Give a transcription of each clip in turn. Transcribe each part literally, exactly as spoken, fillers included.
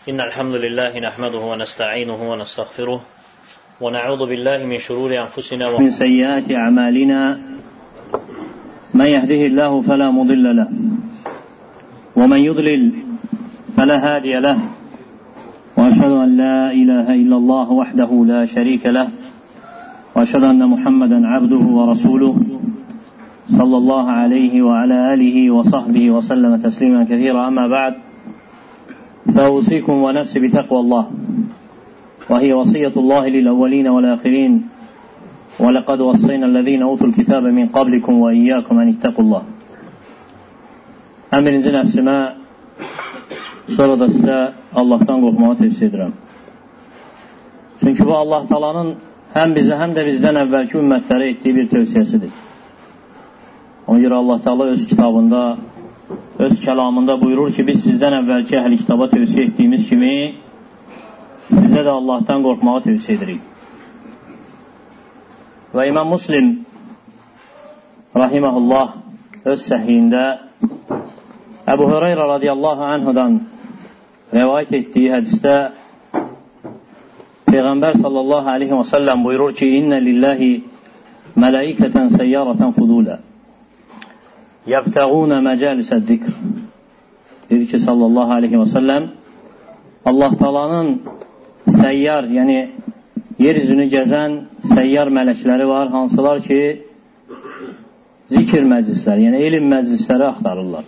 إن الحمد لله نحمده ونستعينه ونستغفره ونعوذ بالله من شرور أنفسنا ومن سيئات أعمالنا من يهده الله فلا مضل له ومن يضلل فلا هادي له وأشهد أن لا إله إلا الله وحده لا شريك له وأشهد أن محمدا عبده ورسوله صلى الله عليه وعلى آله وصحبه وسلم تسليما كثيرا. أما بعد، فأوصيكم ونفسي بتقوى الله، وهي وصية الله للأولين والآخرين، ولقد وصينا الذين أوتوا الكتاب من قبلكم وإياكم أن اتقوا الله. Əmirinci nəfsimə, sonra da sizə Allahdan qorxmağı tövsiyə edirəm. Çünki bu Allah Taala'nın həm bizə, həm də bizdən əvvəlki ümmətlərə etdiyi bir tövsiyəsidir. Ona görə Allah Taala öz kitabında, öz kəlamında buyurur ki, biz sizdən əvvəlki əhl-i kitaba tövsiyə etdiyimiz kimi sizə də Allahdan qorxmağı tövsiyə edirik. Və İmam Müslim rahiməhullah öz səhihində Əbu Hüreyrə radiyallahu anhudan rəvayət etdiyi hədisdə Peyğəmbər sallallahu aleyhi və səlləm buyurur ki, İnnə lillahi mələikətən səyyarətən fudulə yəbtəğunə məcəlisə zikr. Dedi ki, sallallahu aleyhi və səlləm, Allah Taala'nın səyyar, yəni yeryüzünü gəzən səyyar mələkləri var, hansılar ki, zikir məclisləri, yəni elm məclisləri axtarırlar.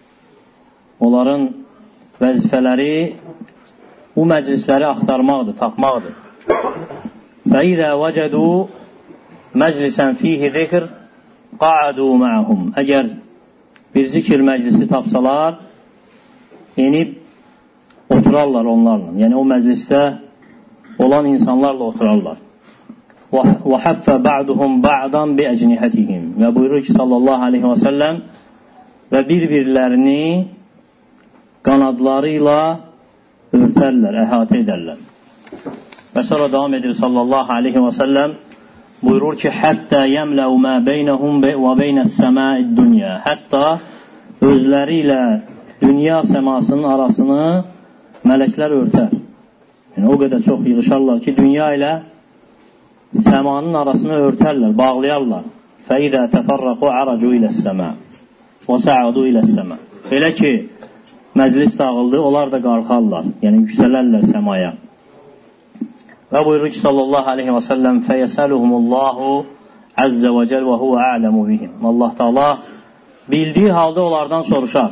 Onların vəzifələri bu məclisləri axtarmaqdır, tapmaqdır. فَإِذَا وَجَدُوا مَجْلِسًا فِيهِ ذِكْرٍ قَعَدُوا مَعَهُمْ. Əgər bir zikir məclisi tapsalar, enib oturarlar onlarla. Yəni o məclisdə olan insanlarla oturarlar. وَحَفَّ بَعْدُهُمْ بَعْدًا بِأَجْنِحَتِهِمْ. Və buyurur ki, sallallahu aleyhi və səlləm, və bir-birlərini qanadları ilə örtərlər, əhatə edərlər. Və sonra davam edir sallallahu aleyhi və səlləm, buyurur ki, həttə yəmləu mə beynəhum və beynəs-səmâid dünya. Hətta özləri ilə dünya səmasının arasını mələklər örtər. Yəni, o qədər çox yığışarlar ki, dünya ilə səmanın arasını örtərlər, bağlayarlar. Fəidə təfərrəqu ərəcu iləs-səmə və sə'adu iləs-səmə. Belə ki, məclis dağıldı, onlar da qalxarlar, yəni yüksələrlər səmaya. Və buyurur ki, sallallahu aleyhi və səlləm, fəyəsəluhumullahu əzzə və cəl və huvə a'ləmu bihim. Allah Taala bildiyi halda onlardan soruşar.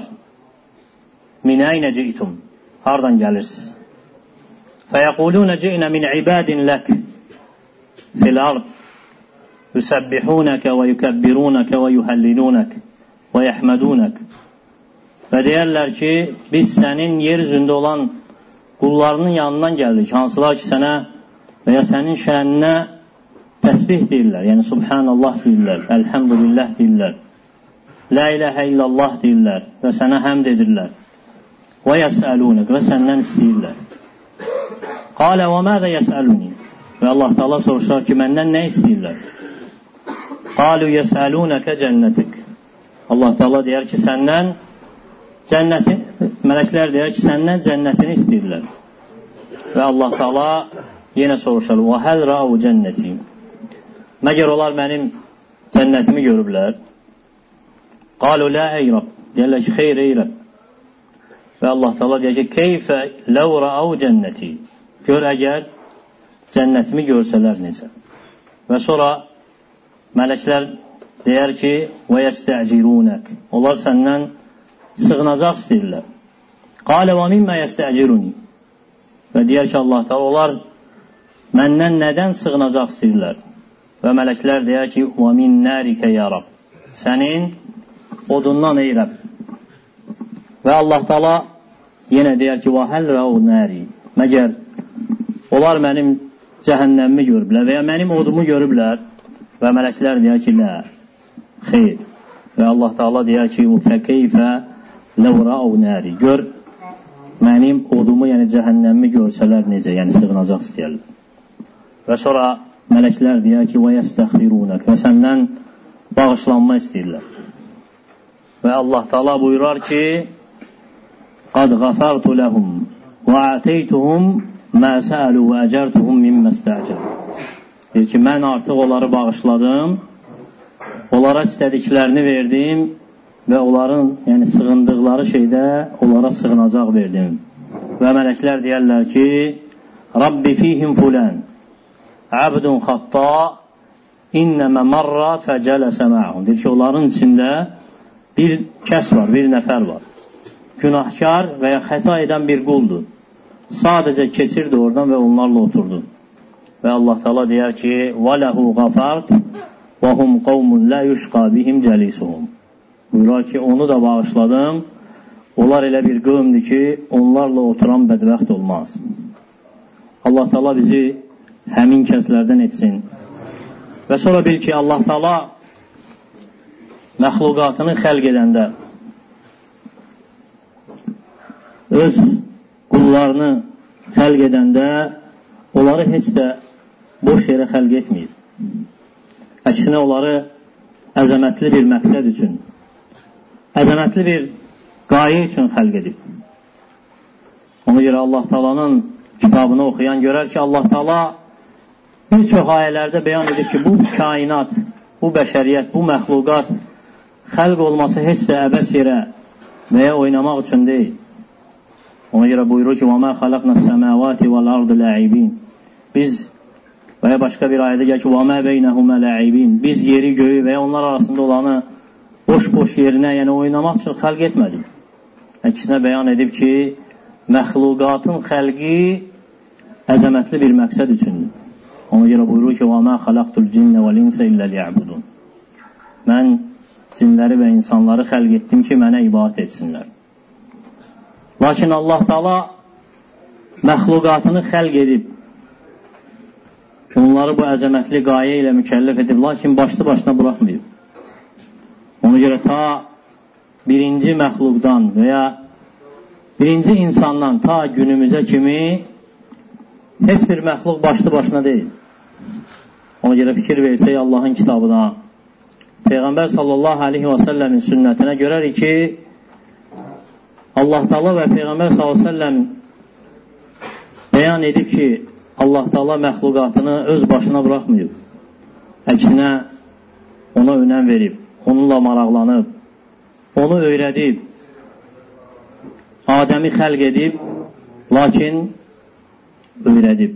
Min əynə ci'tum? Hardan gəlirsiniz? Fəyəqulunə ci'nə min ibadin lək fil ard yüsəbbihunəkə və yükəbbirunəkə və yuhəllilunək və yəhmədunək. Və deyərlər ki, biz sənin yer üzündə olan qullarının yanından gəldik, hansılar ki, sənə və ya sənin şəninə təsbih deyirlər, yəni subhanallah deyirlər, əlhamdülillah deyirlər, la iləhə illallah deyirlər və sənə həmd edirlər. Və yəsəlunək, və səndən istəyirlər. Qalə və mədə yəsəluni? Və Allah Taala soruşar ki, məndən nə istəyirlər? Qalu yəsəlunəkə cənnətik. Allah Taala deyər ki, səndən cənnətin, mələklər deyər ki, səndən cənnətini istəyirlər. Və Allah Taala yenə soruşar, və həl rəu cənnəti. Məgər onlar mənim cənnətimi görüblər? Qalu lə ey Rab. Deyərlər ki, xeyr ey Rab. Və Allah Taala deyər ki, keyfə ləv rəu cənnəti. Gör əgər cənnətimi görsələr necə. Və sonra mələklər deyər ki, və yəstəcirunək. Onlar səndən sığınacaq istəyirlər. Qalə və mimmə yəstəciruni. Və deyər ki, Allah Taala, onlar məndən nədən sığınacaq istəyirlər? Və mələklər deyər ki, və min nərikə ya Rab. Sənin odundan ey Rəbb. Və Allah Taala yenə deyər ki, və həl rəu nəri. Məgər onlar mənim cəhənnəmimi görüblər və ya mənim odumu görüblər. Və mələklər deyər ki, lə, xeyr. Və Allah Taala deyər ki, fəkeyfə ləv rəu nəri. Gör, mənim odumu, yəni cəhənnəmimi görsələr necə, yəni sığınacaq istəyərlər. Və sonra mələklər deyər ki, və yəstəxirunək, və səndən bağışlanma istəyirlər. Və Allah Taala buyurar ki, qad ghafartu lahum və ətəytuhum mə səəlu və əcərtuhum mimmə istəcər. Deyir ki, mən artıq onları bağışladım, onlara istədiklərini verdim və onların, yəni sığındıqları şeydə onlara sığınacaq verdim. Və mələklər deyərlər ki, Rabbi fihim fulən, abdun xatta, innəmə marra fəcələsə məhum. Deyir ki, onların içində bir kəs var, bir nəfər var. Günahkar və ya xəta edən bir quldur. Sadəcə keçirdi oradan və onlarla oturdu. Və Allah Teala deyər ki, وَلَهُ غَفَرْتِ وَهُمْ قَوْمٌ لَا يُشْقَى بِهِمْ جَلِيسُهُمْ. Buyurar ki, onu da bağışladım. Onlar elə bir qövmdür ki, onlarla oturan bədbəxt olmaz. Allah Teala bizi həmin kəslərdən etsin. Və sonra bil ki, Allah Teala məxluqatını xəlq edəndə öz qullarını xəlq edəndə onları heç də boş yerə xəlq etməyir. Əksinə onları əzəmətli bir məqsəd üçün, əzəmətli bir qayə üçün xəlq edib. Ona görə Allah Taala'nın kitabını oxuyan görər ki, Allah Taala bir çox ayələrdə bəyan edir ki, bu kainat, bu bəşəriyyət, bu məxluqat xəlq olması heç də əbəs yerə və ya oynamaq üçün deyil. Ona görə buyurur ki, وَمَا خَلَقْنَا السَّمَاوَاتِ وَالْأَرْضِ لَعِبِينَ. Biz və ya başqa bir ayədə gəlir ki, وَمَا بَيْنَهُمَا لَعِبِينَ. Biz yeri, göyü və ya onlar arasında olanı boş-boş yerinə, yəni oynamaq üçün xəlq etmədik. Əksinə bəyan edib ki, məxluqatın xəlqi əzəmətli bir məqsəd üçündür. Ona görə buyurur ki, وَمَا خَلَقْتُ الْجِنَّ وَالْإِنسَ إِلَّا لِيَعْبُدُونَ. Mən cinləri və insanları xəlq etdim ki, mənə ibadət etsinlər. Lakin Allah Taala məxluqatını xəlq edib, onları bu əzəmətli qayə ilə mükəlləf edib, lakin başlı başına buraxmayıb. Ona görə ta birinci məxluqdan və ya birinci insandan ta günümüzə kimi heç bir məxluq başlı başına deyil. Ona görə fikir versək Allahın kitabına, Peyğəmbər sallallahu aleyhi və səlləmin sünnətinə görərik ki, Allah Taala və Peyğəmbər sallallahu aleyhi və səlləm bəyan edib ki, Allah Taala məxluqatını öz başına buraxmayıb. Əksinə ona önəm verib, onunla maraqlanıb, onu öyrədib, Adəmi xəlq edib, lakin öyrədib.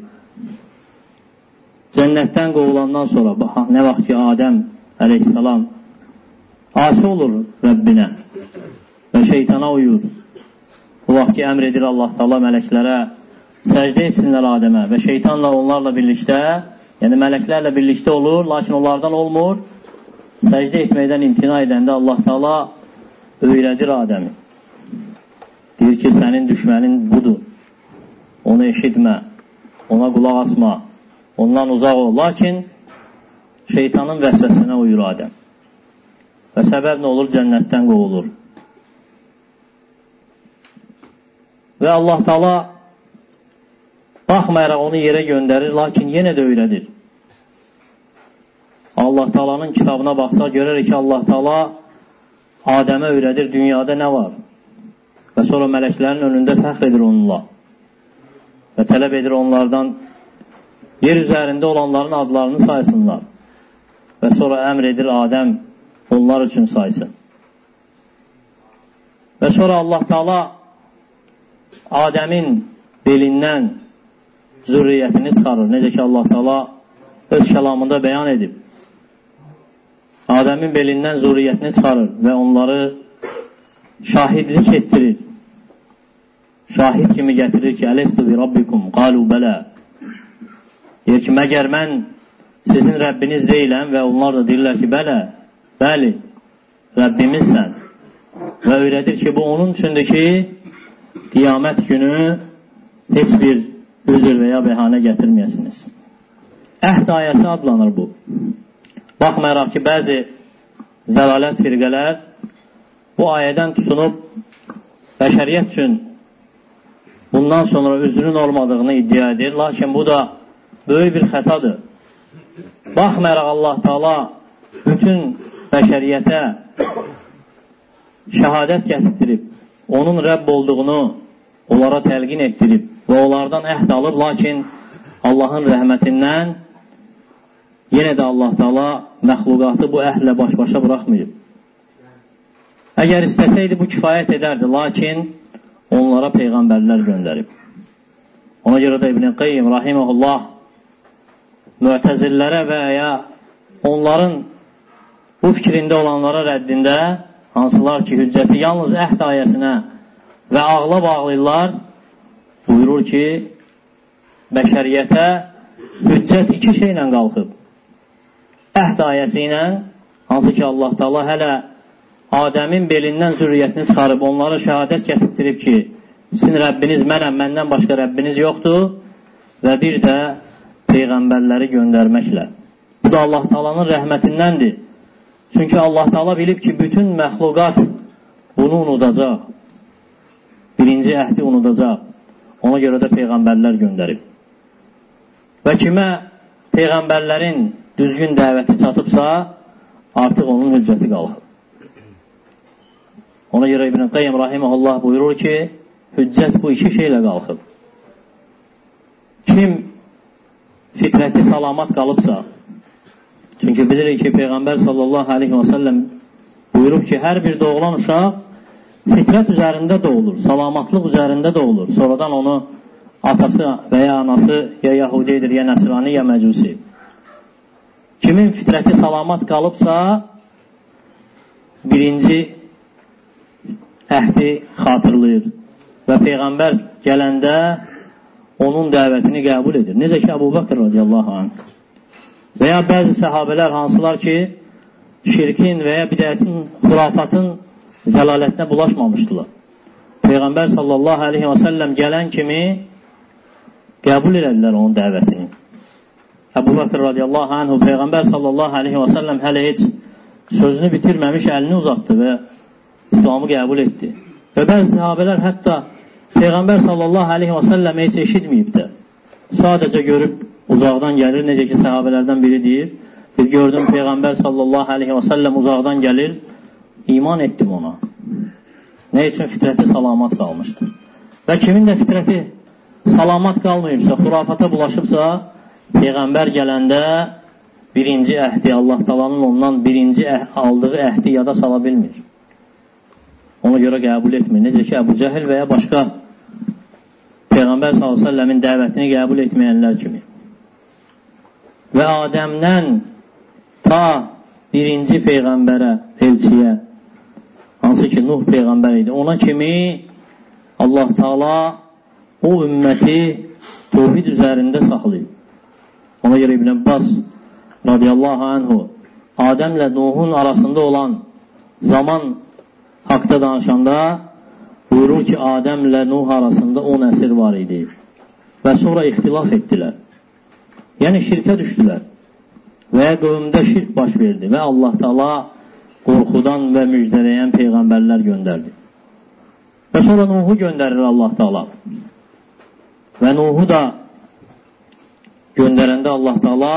Cənnətdən qovulandan sonra, nə vaxt ki Adəm əleyhissalam asi olur Rəbbinə və şeytana uyur, bu vaxt ki əmr edir Allah Taala mələklərə səcdə etsinlər Adəmə və şeytanla onlarla birlikdə, yəni mələklərlə birlikdə olur, lakin onlardan olmur. Səcdə etməkdən imtina edəndə Allah Taala öyrədir Adəmi. Deyir ki, sənin düşmənin budur. Onu eşitmə, ona qulaq asma, ondan uzaq ol. Lakin şeytanın vəsvəsinə uyur Adəm. Və səbəb nə olur? Cənnətdən qovulur. Və Allah Taala baxmayaraq onu yerə göndərir, lakin yenə də öyrədir. Allah Taala'nın kitabına baxsaq görərik ki, Allah Taala Adəmə öyrədir dünyada nə var. Və sonra mələklərin önündə fəxr edir onunla. Və tələb edir onlardan yer üzərində olanların adlarını saysınlar. Və sonra əmr edir Adəm onlar üçün saysın. Və sonra Allah Taala Adəmin belindən zürriyyətini çıxarır. Necə ki Allah Taala öz kəlamında bəyan edib. Adəmin belindən zürriyyətini çıxarır və onları şahidlik etdirir. Şahid kimi gətirir ki, Ələstu bi Rabbikum, qalu bələ. Deyir ki, məgər mən sizin Rəbbiniz deyiləm və onlar da deyirlər ki, bələ, bəli, Rəbbimizsən. Və öyrədir ki, bu onun üçündür ki, qiyamət günü heç bir üzr və ya bəhanə gətirməyəsiniz. Əhd ayəsi adlanır bu. Baxmayaraq ki, bəzi zəlalət firqələr bu ayədən tutunub bəşəriyyət üçün bundan sonra üzrün olmadığını iddia edir. Lakin bu da böyük bir xətadır. Baxmayaraq Allah Taala bütün bəşəriyyətə şəhadət gətirib, onun Rəbb olduğunu, onlara təlqin etdirib və onlardan əhd alıb, lakin Allahın rəhmətindən yenə də Allah Taala məxluqatı bu əhdlə baş-başa buraxmayıb. Əgər istəsəydi bu kifayət edərdi, lakin onlara peyğəmbərlər göndərib. Ona görə də İbn Qayyim rahimehullah Mü'təzillərə və ya onların bu fikrində olanlara rəddində, hansılar ki, hüccəti yalnız əhd ayəsinə və ağla bağlayırlar, buyurur ki, bəşəriyyətə hüccət iki şeylə qalxıb. Əhd ayəsi ilə, hansı ki, Allah Taala hələ Adəmin belindən zürriyyətini çıxarıb, onlara şəhadət gətirdirib ki, sizin Rəbbiniz mənəm, məndən başqa Rəbbiniz yoxdur və bir də peyğəmbərləri göndərməklə. Bu da Allah Taala'nın rəhmətindəndir. Çünki Allah Taala bilib ki, bütün məxluqat bunu unudacaq. Birinci əhdi unudacaq. Ona görə də peyğəmbərlər göndərib. Və kimə peyğəmbərlərin düzgün dəvəti çatıbsa, artıq onun hüccəti qalxıb. Ona görə İbn Qayyim rahimehullah buyurur ki, hüccət bu iki şeylə qalxıb. Kim fitrəti salamat qalıbsa, çünki bilirik ki, Peyğəmbər sallallahu aleyhi və səlləm buyurub ki, hər bir doğulan uşaq fitrət üzərində doğulur, salamatlıq üzərində doğulur. Sonradan onu atası və ya anası ya Yahudidir, ya Nəsrani, ya Məcusi. Kimin fitrəti salamat qalıbsa, birinci əhdi xatırlayır və Peyğəmbər gələndə onun dəvətini qəbul edir. Necə ki, Əbu Bəkr radiyallahu anh və ya bəzi səhabələr hansılar ki, şirkin və ya bidətin, xurafatın zəlalətinə bulaşmamışdılar. Peyğəmbər sallallahu aleyhi və səlləm gələn kimi qəbul edilər onun dəvətini. Əbu Bəkr radiyallahu anh Peyğəmbər sallallahu aleyhi və səlləm hələ heç sözünü bitirməmiş əlini uzatdı və İslamı qəbul etdi. Və bəzi sahabələr hətta Peyğəmbər sallallahu aleyhi və səlləm heç eşitməyib də. Sadəcə görüb uzaqdan gəlir. Necə ki, sahabələrdən biri deyir, bir gördüm Peyğəmbər sallallahu aleyhi və səlləm uzaqdan gəlir, iman etdim ona. Nə üçün? Fitrəti salamat qalmışdır. Və kimin də fitrəti salamat qalmayıbsa, xurafata bulaşıbsa, Peyğəmbər gələndə birinci əhdi, Allah Taala'nın ondan birinci əh aldığı əhdi yada sala bilmir. Ona görə qəbul etmir. Necə ki, Əbu Cəhil və ya başqa Peyğəmbər sallallahu aleyhi və səlləmin dəvətini qəbul etməyənlər kimi. Və Adəmdən ta birinci Peyğəmbərə, elçiyə, hansı ki, Nuh Peyğəmbər idi, ona kimi Allah Taala o ümməti tövhid üzərində saxlayıb. Ona görə İbn Abbas radiyallahu anhu Adəmlə Nuhun arasında olan zaman haqda danışanda buyurur ki, Adəmlə Nuh arasında on əsr var idi və sonra ixtilaf etdilər. Yəni şirkə düşdülər və ya qövmdə şirk baş verdi və Allah Taala qorxudan və müjdələyən peyğəmbərlər göndərdi. Və sonra Nuhu göndərir Allah Taala. Və Nuhu da göndərəndə Allah Taala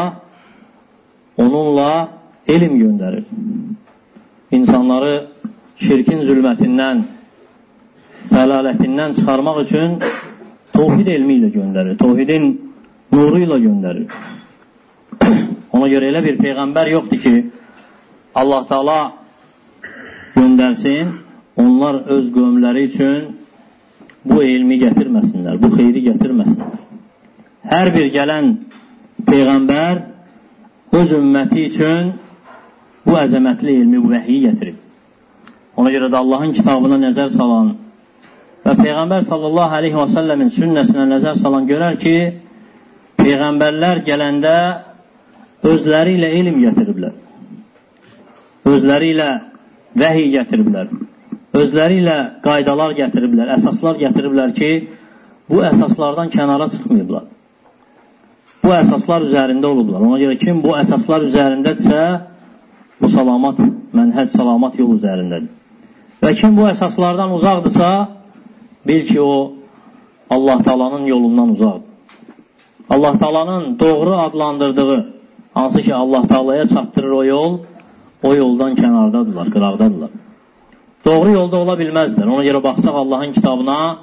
onunla elm göndərir. İnsanları şirkin zülmətindən, zəlalətindən çıxarmaq üçün tövhid elmi ilə göndərir. Tövhidin nuru ilə göndərir. Ona görə elə bir peyğəmbər yoxdur ki, Allah Taala göndərsin, onlar öz qövmləri üçün bu elmi gətirməsinlər, bu xeyri gətirməsinlər. Hər bir gələn peyğəmbər öz ümməti üçün bu əzəmətli elmi, bu vəhyi gətirib. Ona görə də Allahın kitabına nəzər salan və Peyğəmbər sallallahu aleyhi və səlləmin sünnəsinə nəzər salan görər ki, peyğəmbərlər gələndə özləri ilə elm gətiriblər. Özləri ilə vəhiy gətiriblər. Özləri ilə qaydalar gətiriblər, əsaslar gətiriblər ki, bu əsaslardan kənara çıxmayıblar. Bu əsaslar üzərində olublar. Ona görə kim bu əsaslar üzərindədirsə, bu salamat, mənhəc salamat yol üzərindədir. Və kim bu əsaslardan uzaqdırsa, bil ki, o Allah Taala'nın yolundan uzaqdır. Allah Taala'nın doğru adlandırdığı, hansı ki Allah Taala'ya çatdırır o yol, o yoldan kənardadırlar, qıraqdadırlar. Doğru yolda ola bilməzdir. Ona görə baxsaq Allahın kitabına,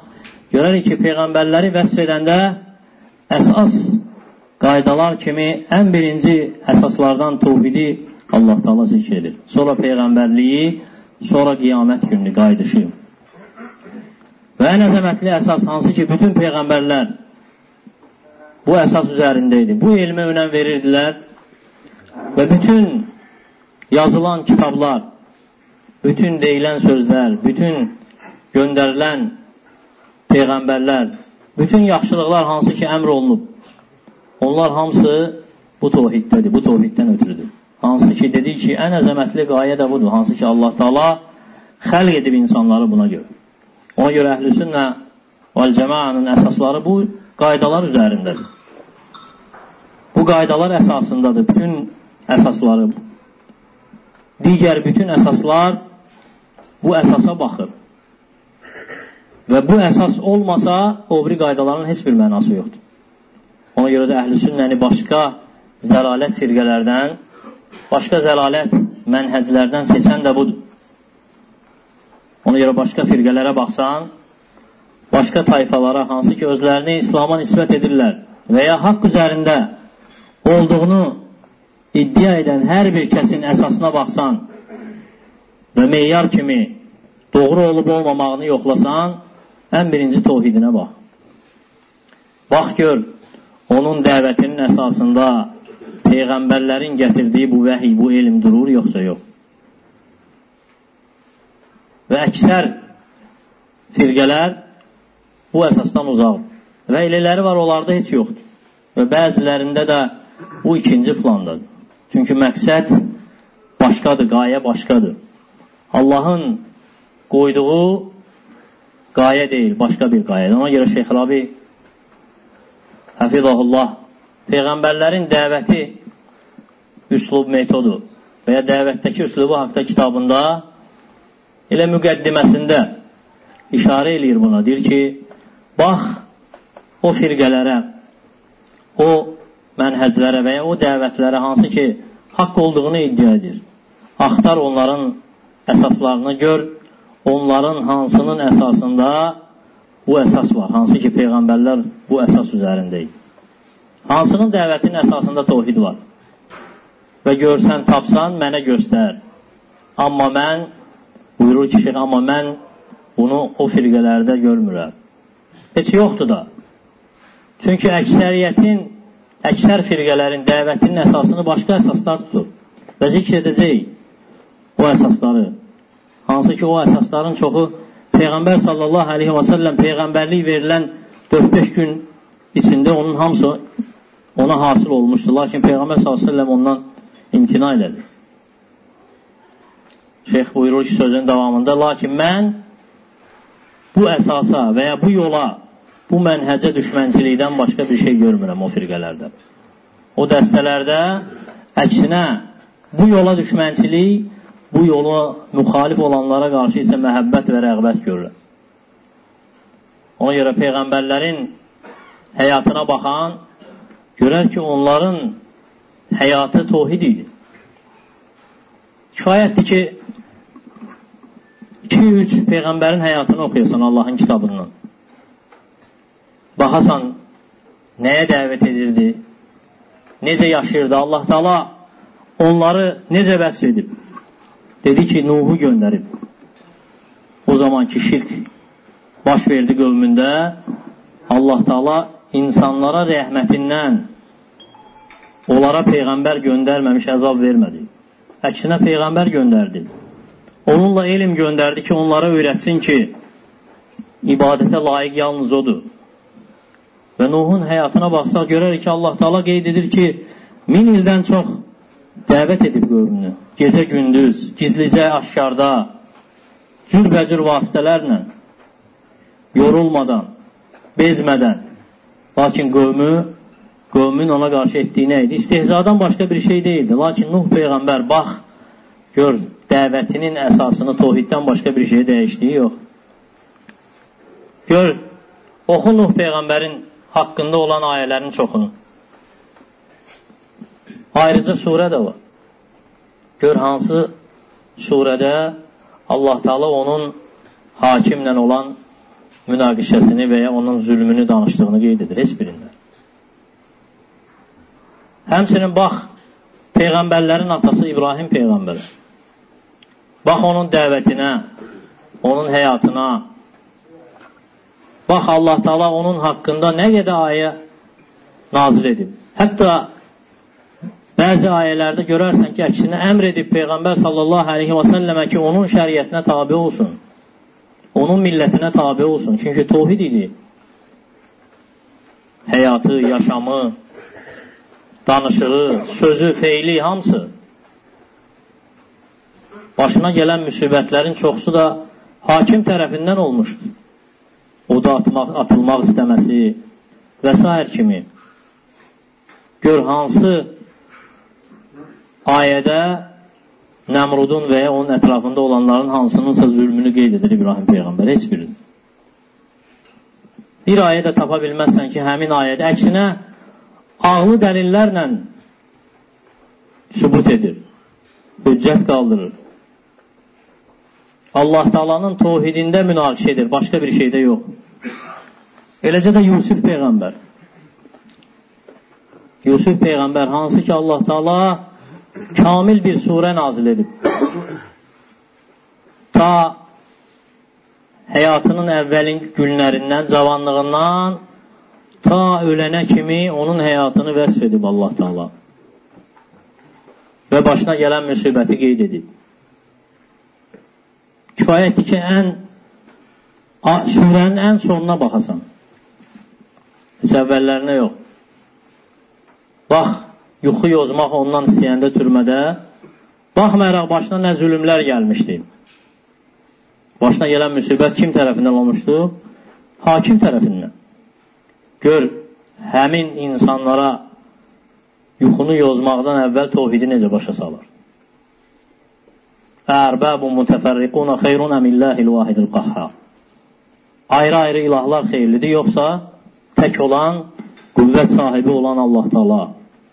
görərik ki, peyğəmbərləri vəsf edəndə əsas qaydalar kimi ən birinci əsaslardan tövhidi Allah Taala zikr edir. Sonra peyğəmbərliyi, sonra qiyamət günü qayıdışı. Və ən əzəmətli əsas hansı ki, bütün peyğəmbərlər bu əsas üzərində idi. Bu elmə önəm verirdilər və bütün yazılan kitablar, bütün deyilən sözlər, bütün göndərilən peyğəmbərlər, bütün yaxşılıqlar hansı ki, əmr olunub, onlar hamısı bu tövhiddədir, bu tövhiddən ötürüdür. Hansı ki, dedik ki, ən əzəmətli qayə də budur. Hansı ki, Allah Taala xəlq edib insanları buna görə. Ona görə Əhl-i Sünnə vəl Cəmaənin əsasları bu qaydalar üzərindədir. Bu qaydalar əsasındadır. Bütün əsasları, digər bütün əsaslar bu əsasa baxır. Və bu əsas olmasa, o biri qaydaların heç bir mənası yoxdur. Ona görə də Əhl-i Sünnəni başqa zəlalət firqələrdən, başqa zəlalət mənhəclərdən seçən də budur. Ona görə başqa firqələrə baxsan, başqa tayfalara, hansı ki özlərini İslama nisbət edirlər və ya haqq üzərində olduğunu iddia edən hər bir kəsin əsasına baxsan və meyyar kimi doğru olub olmamağını yoxlasan, ən birinci tövhidinə bax. Bax gör, onun dəvətinin əsasında peyğəmbərlərin gətirdiyi bu vəhiy, bu elm durur, yoxsa yox. Və əksər firqələr bu əsasdan uzaq. Və elələri var, onlarda heç yoxdur. Və bəzilərində də bu ikinci plandadır. Çünki məqsəd başqadır, qayə başqadır. Allahın qoyduğu qayə deyil, başqa bir qayə. Ona görə Şeyx Rabi Həfizəhullah peyğəmbərlərin dəvəti üslub metodu və ya dəvətdəki üslubu haqda kitabında elə müqəddiməsində işarə eləyir buna. Deyir ki, bax o firqələrə, o mənhəclərə və ya o dəvətlərə hansı ki, haqq olduğunu iddia edir. Axtar onların əsaslarını gör, onların hansının əsasında bu əsas var. Hansı ki, peyğəmbərlər bu əsas üzərindəyik. Hansının dəvətinin əsasında tövhid var. Və görsən, tapsan, mənə göstər. Amma mən, buyurur ki, şeyh, amma mən bunu o firqələrdə görmürəm. Heç yoxdur da. Çünki əksəriyyətin, əksər firqələrin dəvətinin əsasını başqa əsaslar tutur. Və zikr edəcək o əsasları. Hansı ki, o əsasların çoxu Peyğəmbər sallallahu aleyhi və səlləm peyğəmbərlik verilən dörd beş gün içində onun hamısı ona hasıl olmuşdur. Lakin Peyğəmbər sallallahu aleyhi və səlləm ondan imtina elədi. Şeyx buyurur ki, sözün davamında, lakin mən bu əsasa və ya bu yola, bu mənhəcə düşmənçilikdən başqa bir şey görmürəm o firqələrdə. O dəstələrdə əksinə bu yola düşmənçilik, bu yola müxalif olanlara qarşı isə məhəbbət və rəğbət görürəm. Ona görə peyğəmbərlərin həyatına baxan görər ki, onların həyatı tövhid idi. Kifayətdir ki, iki üç peyğəmbərin həyatını oxuyorsan Allahın kitabından. Baxasan, nəyə dəvət edirdi, necə yaşayırdı, Allah Taala onları necə vəsf edib. Dedi ki, Nuhu göndərib. O zamanki şirk baş verdi qövmündə. Allah Taala insanlara rəhmətindən onlara peyğəmbər göndərməmiş, əzab vermədi. Əksinə peyğəmbər göndərdi. Onunla elm göndərdi ki, onlara öyrətsin ki, ibadətə layiq yalnız odur. Və Nuhun həyatına baxsaq görərik ki, Allah Taala qeyd edir ki, min ildən çox dəvət edib qövmünü. Gecə gündüz, gizlicə aşkarda, cürbəcür vasitələrlə, yorulmadan, bezmədən. Lakin qövmü, qövmün ona qarşı etdiyi nə idi? İstehzadan başqa bir şey deyildi. Lakin Nuh Peyğəmbər, bax, gör, dəvətinin əsasını tövhiddən başqa bir şey dəyişdiyi yox. Gör, oxu Nuh Peyğəmbərin haqqında olan ayələrin çoxunu. Ayrıca surə də var. Gör, hansı surədə Allah Taala onun hakimlə olan münaqişəsini və ya onun zülmünü danışdığını qeyd edir, heç birində. Həmçinin bax, Peyğəmbərlərin atası İbrahim Peyğəmbər. Bax onun dəvətinə, onun həyatına. Bax Allah Taala onun haqqında nə qədər ayə nazil edib. Hətta bəzi ayələrdə görərsən ki, əksinə əmr edib Peyğəmbər sallallahu aleyhi və səlləmə ki, onun şəriətinə tabi olsun. Onun millətinə tabi olsun. Çünki tevhid idi. Həyatı, yaşamı, danışığı, sözü, feili, hamısı. Başına gələn müsibətlərin çoxsu da hakim tərəfindən olmuşdur. O da atmaq, atılmaq istəməsi və s. kimi. Gör hansı ayədə Nəmrudun və ya onun ətrafında olanların hansınınsa zülmünü qeyd edir İbrahim Peyğəmbər, heç birini. Bir ayədə tapa bilməzsən ki, həmin ayədə əksinə ağlı dəlillərlə sübut edir, hüccət qaldırır. Allah Taala'nın tevhidində münaqişə edir, başqa bir şeydə yox. Eləcə də Yusuf Peyğəmbər. Yusuf Peyğəmbər hansı ki Allah Taala kamil bir surə nazil edib. Ta həyatının əvvəlin günlərindən, cavanlığından ta ölənə kimi onun həyatını vəsf edib Allah Taala. Və başına gələn müsibəti qeyd edib. Kifayətdir ki, ən surənin ən sonuna baxasan. Heç əvvəllərinə yox. Bax, yuxu yozmaq ondan istəyəndə türmədə, baxmayaraq başına nə zülümlər gəlmişdi. Başına gələn müsibət kim tərəfindən olmuşdu? Hakim tərəfindən. Gör, həmin insanlara yuxunu yozmaqdan əvvəl tevhidi necə başa salır. Ərbabun mutəfərriquna xeyrun əmillahil vahidil qahhar. Ayrı-ayrı ilahlar xeyirlidir, yoxsa tək olan, qüvvət sahibi olan Allah Taala.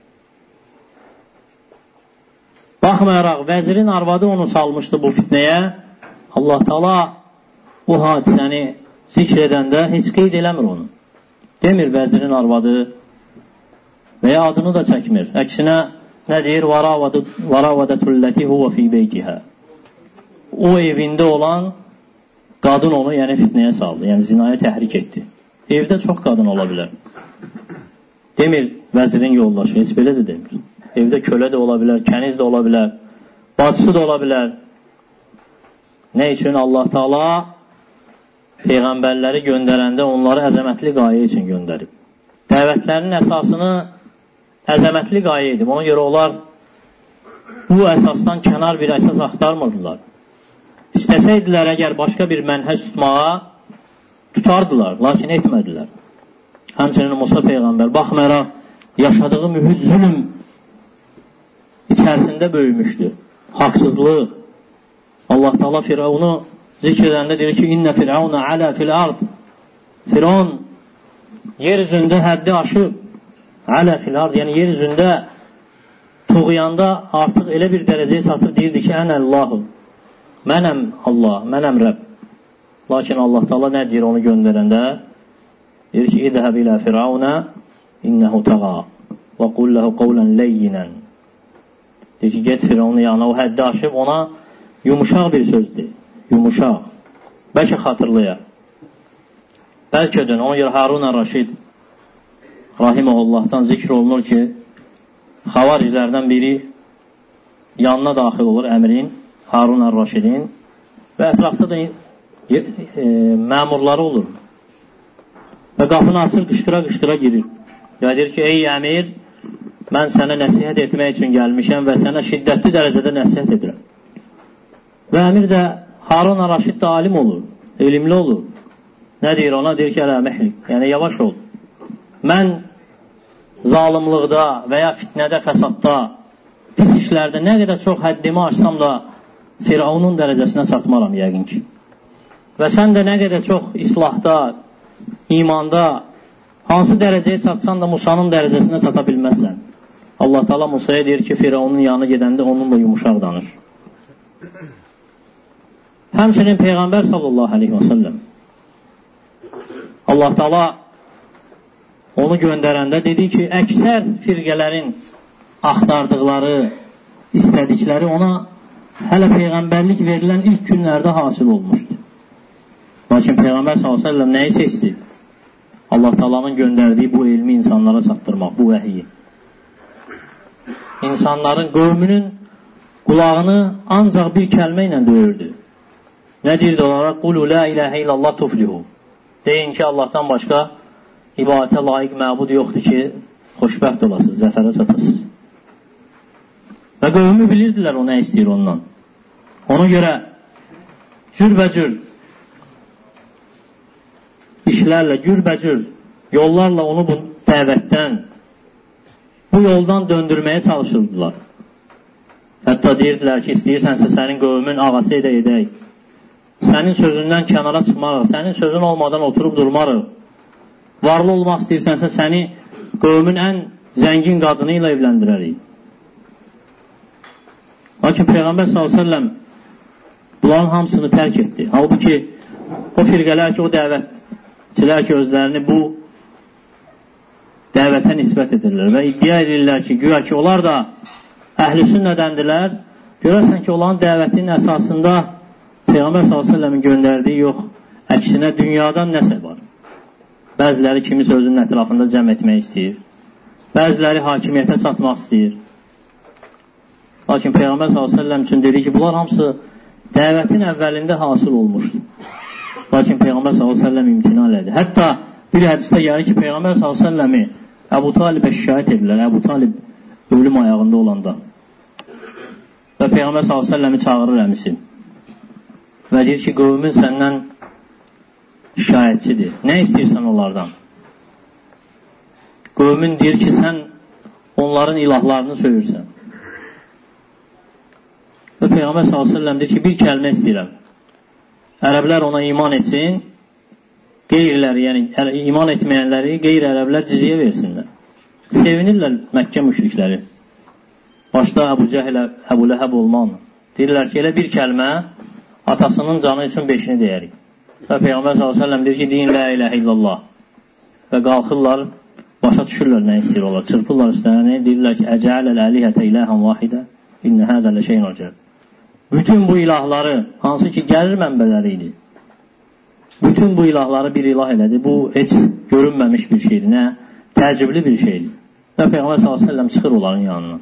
Baxmayaraq, vəzirin arvadı onu salmışdı bu fitnəyə. Allah Taala bu hadisəni zikr edəndə heç qeyd eləmir onu. Demir vəzirin arvadı və ya adını da çəkmir. Əksinə nə deyir? Varavadətulləti huvə fi beytihə. O evində olan qadın onu yəni fitnəyə saldı, yəni zinaya təhrik etdi. Evdə çox qadın ola bilər. Demir vəzirin yoldaşı, heç belə də demir. Evdə kölə də ola bilər, kəniz də ola bilər, bacısı da ola bilər. Nə üçün? Allah Taala Peyğəmbərləri göndərəndə onları əzəmətli qayə üçün göndərib. Dəvətlərinin əsasını əzəmətli qayə edib. Ona görə onlar bu əsasdan kənar bir əsas axtarmırdılar. İstəsəydilər əgər başqa bir mənhəc tutmağa tutardılar, lakin etmədilər. Həmçinin Musa Peyğəmbər baxmayaraq yaşadığı mühit zülm içərisində böyümüşdü. Haqsızlıq. Allah Taala Firavunu zikr edəndə deyir ki, İnnə Firavuna alə fil ard. Firavun yer üzündə həddi aşıb. Alə fil ard, yəni yer üzündə tuğyanda artıq elə bir dərəcəyə çatıb deyirdi ki, Ənəllahu. Mənəm Allah, mənəm Rəbb. Lakin Allah Taala nə deyir onu göndərəndə? Deyir ki, İzhəb ilə Firavuna innəhu təğa və qul ləhu qavlən leyyinən. Deyir ki, get Firavunun yanına, o həddi aşıb, ona yumuşaq bir sözdür. Yumuşaq. Bəlkə xatırlayar. Bəlkə dön, ona görə Harun Ər-Raşid Rahiməhullahdan zikr olunur ki, xavariclərdən biri yanına daxil olur əmrin, Harun Ər-Raşidin və ətrafda da e, e, məmurları olur. Və qapını açır, qışqıra-qışqıra girir. Və deyir ki, ey əmir, mən sənə nəsihət etmək üçün gəlmişəm və sənə şiddətli dərəcədə nəsihət edirəm. Və əmir də Harun Ər-Raşid də alim olur, elmli olur. Nə deyir ona? Deyir ki, ələ məhlik, yəni yavaş ol. Mən zalimlıqda və ya fitnədə, fəsadda, pis işlərdə nə qədər çox həddimi açsam da Firavunun dərəcəsinə çatmaram yəqin ki. Və sən də nə qədər çox islahda, imanda, hansı dərəcəyə çatsan da Musanın dərəcəsinə çata bilməzsən. Allah Taala Musaya deyir ki, Firavunun yanına gedəndə onunla yumuşaq danış. Həmçinin Peyğəmbər sallallahu aleyhi və səlləm Allah Taala onu göndərəndə dedi ki, əksər firqələrin axtardıqları, istədikləri ona hələ Peyğəmbərlik verilən ilk günlərdə hasil olmuşdu. Lakin Peyğəmbər sallallahu əleyhi və səlləm nəyi seçdi? Allah Taala'nın göndərdiyi bu elmi insanlara çatdırmaq, bu vəhiyi. İnsanların, qövmünün qulağını ancaq bir kəlmə ilə döyürdü. Nə deyirdi onlara? Qulu la ilahə illallah tuflihu. Deyin ki, Allahdan başqa ibadətə layiq məbud yoxdur ki, xoşbəxt olasınız, zəfərə çatasınız. Və qövmü bilirdilər o nə istəyir ondan. Ona görə cürbəcür işlərlə, cürbəcür yollarla onu bu dəvətdən, bu yoldan döndürməyə çalışırdılar. Hətta deyirdilər ki, istəyirsənsə sənin qövmün ağası edə edək. Sənin sözündən kənara çıxmarıq, sənin sözün olmadan oturub durmarıq. Varlı olmaq istəyirsənsə səni qövmün ən zəngin qadını ilə evləndirərik. Lakin Peyğəmbər sallallahu əleyhi və səlləm bunların hamısını tərk etdi. Halbuki o firqələr ki, o dəvətçilər ki, özlərini bu dəvətə nisbət edirlər və iddia edirlər ki, güya ki, onlar da əhl-i sünnədəndirlər. Görərsən ki, onların dəvətinin əsasında Peyğəmbər sallallahu əleyhi və səlləmin göndərdiyi yox, əksinə dünyadan nəsə var. Bəziləri kimisə özünün ətrafında cəm etmək istəyir. Bəziləri hakimiyyətə çatmaq istəyir. Lakin Peyğəmbər sallallahu əleyhi və səlləm üçün dedi ki, bunlar hamısı dəvətin əvvəlində hasıl olmuşdur. Lakin Peyğəmbər sallallahu əleyhi və səlləm imtina elədi. Hətta bir hədisdə gəlir ki, Peyğəmbər sallallahu əleyhi və səlləmi Əbu Talibə şikayət edirlər. Əbu Talib ölüm ayağında olanda. Və Peyğəmbər sallallahu əleyhi və səlləmi çağırır əmisi. Və deyir ki, qövmün səndən şikayətçidir. Nə istəyirsən onlardan? Qövmün deyir ki, sən onların ilahlarını söyürsən. Və Peyğəmbər sallallahu əleyhi və səlləm deyir ki, bir kəlmə istəyirəm. Ərəblər ona iman etsin, qeyriləri, yəni iman etməyənləri qeyri-ərəblər cizyə versinlər. Sevinirlər Məkkə müşrikləri. Başda Əbu Cəhlə, Əbu Ləhəb olmaqla. Deyirlər ki, elə bir kəlmə atasının canı üçün beşini deyərik. Və Peyğəmbər sallallahu əleyhi və səlləm deyir ki, deyin la ilahə illallah. Və qalxırlar, başa düşürlər nə istəyir onlar. Çırpırlar üstlərini, deyirlər ki, əcəaləl əlihətə iləhən vahidə, innə həzələ şeyin ocaq. Bütün bu ilahları, hansı ki gəlir mənbələri idi, bütün bu ilahları bir ilah elədi. Bu heç görünməmiş bir şeydir, nə? Təəccüblü bir şeydir. Və Peyğəmbər sallallahu əleyhi və səlləm çıxır onların yanına.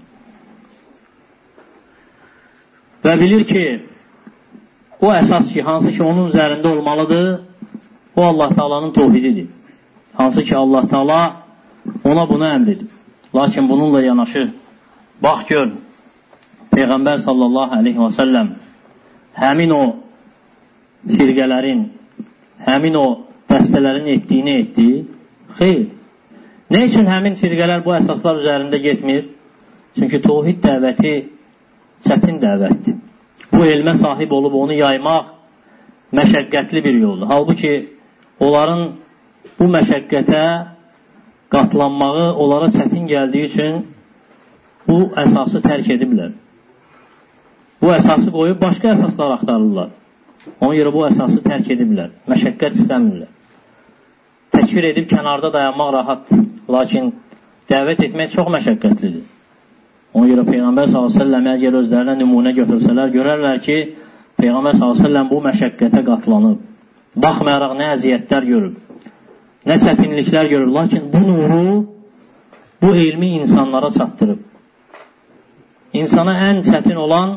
Və bilir ki, o əsas ki, hansı ki onun üzərində olmalıdır, o Allah Taala'nın tövhididir. Hansı ki Allah Taala ona bunu əmr edib. Lakin bununla yanaşı, bax gör, Peyğəmbər sallallahu aleyhi və səlləm həmin o firqələrin, həmin o dəstələrin etdiyini etdi. Xeyr. Nə üçün həmin firqələr bu əsaslar üzərində getmir? Çünki tövhid dəvəti çətin dəvətdir. Bu elmə sahib olub onu yaymaq məşəqqətli bir yoldur. Halbuki onların bu məşəqqətə qatlanmağı onlara çətin gəldiyi üçün bu əsası tərk ediblər. Bu əsası qoyub başqa əsaslar axtarırlar. Ona görə bu əsası tərk ediblər. Məşəqqət istəmirlər. Təkfir edib kənarda dayanmaq rahatdır. Lakin dəvət etmək çox məşəqqətlidir. Ona görə Peyğəmbər sallallahu əleyhi və səlləm əgər özlərinə nümunə götürsələr, görərlər ki, Peyğəmbər sallallahu əleyhi və səlləm bu məşəqqətə qatlanıb. Baxmayaraq nə əziyyətlər görüb, nə çətinliklər görüb. Lakin bu nuru, bu elmi insanlara çatdırıb. İnsana ən çətin olan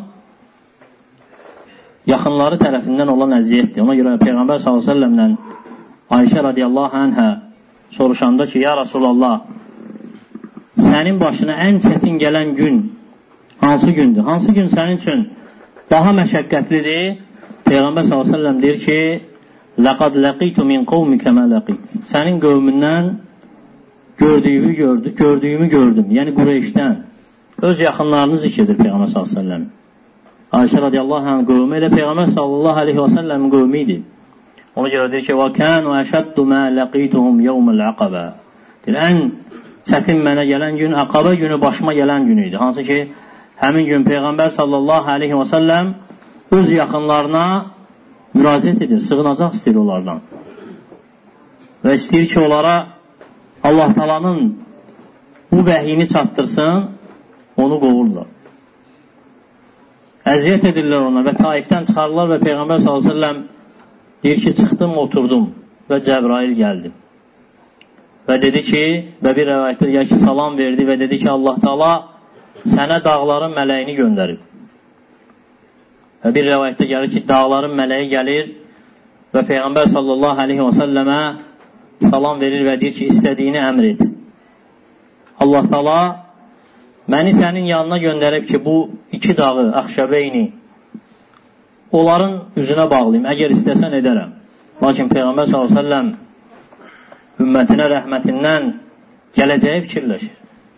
yaxınları tərəfindən olan əziyyətdir. Ona görə Peyğəmbər sallallahu əleyhi və səlləmdən Ayşə radiyallahu anhə soruşanda ki, ya Rasulallah, sənin başına ən çətin gələn gün hansı gündür? Hansı gün sənin üçün daha məşəqqətlidir? Peyğəmbər sallallahu əleyhi və səlləm deyir ki, laqad laqitu min qawmika ma laqit. Sənin qövmündən gördüyümü gördüm, gördüyümü gördüm. Yəni Qureyşdən. Öz yaxınlarını zikr edir Peyğəmbər sallallahu əleyhi və səlləm. Ayşə radiyallahu anh qövmü elə Peyğəmbər sallallahu əleyhi və səlləmin qövmü idi. Ona görə deyir ki, və kənu əşəddu mə ləqituhum yevməl əqabə. Deyir, ən çətin mənə gələn gün Əqabə günü başıma gələn gün idi. Hansı ki, həmin gün Peyğəmbər sallallahu əleyhi və səlləm öz yaxınlarına müraciət edir, sığınacaq istəyir onlardan. və istəyir ki, onlara Allah Taala'nın bu vəhiyini çatdırsın, onu qovurlar. Əziyyət edirlər ona və Taifdən çıxarlar və Peyğəmbər sallallahu əleyhi və səlləm deyir ki, çıxdım, oturdum və Cəbrail gəldi. Və dedi ki, və bir rəvayətdə deyir ki, salam verdi və dedi ki, Allah Taala sənə dağların mələyini göndərib. Və bir rəvayətdə gəlir ki, dağların mələyi gəlir və Peyğəmbər sallallahu əleyhi və səlləmə salam verir və deyir ki, istədiyini əmr et. Allah Taala məni sənin yanına göndərib ki, bu iki dağı, Əxşəbeyni, onların üzünə bağlayayım, əgər istəsən edərəm. Lakin Peyğəmbər sallallahu əleyhi və səlləm ümmətinə rəhmətindən gələcəyi fikirləşir.